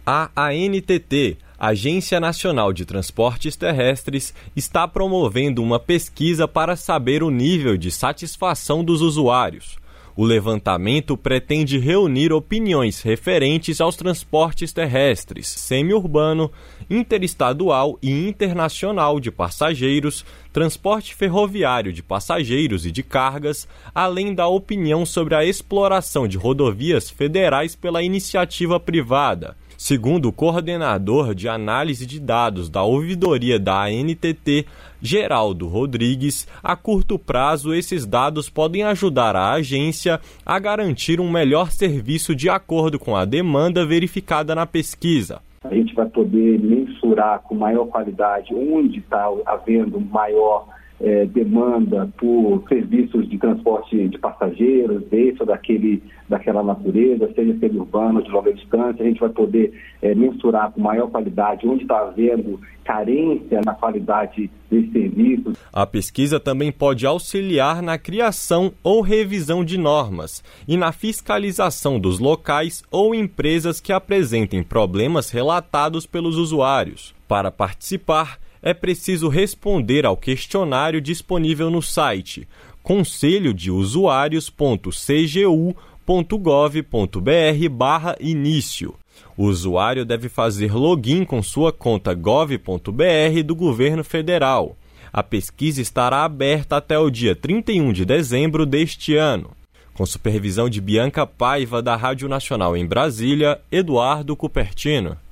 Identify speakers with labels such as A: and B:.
A: A ANTT, Agência Nacional de Transportes Terrestres, está promovendo uma pesquisa para saber o nível de satisfação dos usuários. O levantamento pretende reunir opiniões referentes aos transportes terrestres, semi-urbano, interestadual e internacional de passageiros, transporte ferroviário de passageiros e de cargas, além da opinião sobre a exploração de rodovias federais pela iniciativa privada. Segundo o coordenador de análise de dados da ouvidoria da ANTT, Geraldo Rodrigues, a curto prazo esses dados podem ajudar a agência a garantir um melhor serviço de acordo com a demanda verificada na pesquisa.
B: A gente vai poder mensurar com maior qualidade onde está havendo maior demanda por serviços de transporte de passageiros, desse ou daquela natureza, seja semi-urbano, de longa distância. A gente vai poder mensurar com maior qualidade onde está havendo carência na qualidade desse serviço.
A: A pesquisa também pode auxiliar na criação ou revisão de normas e na fiscalização dos locais ou empresas que apresentem problemas relatados pelos usuários. Para participar, é preciso responder ao questionário disponível no site conselhodeusuarios.cgu.gov.br/início. O usuário deve fazer login com sua conta gov.br do governo federal. A pesquisa estará aberta até o dia 31 de dezembro deste ano. Com supervisão de Bianca Paiva, da Rádio Nacional em Brasília, Eduardo Cupertino.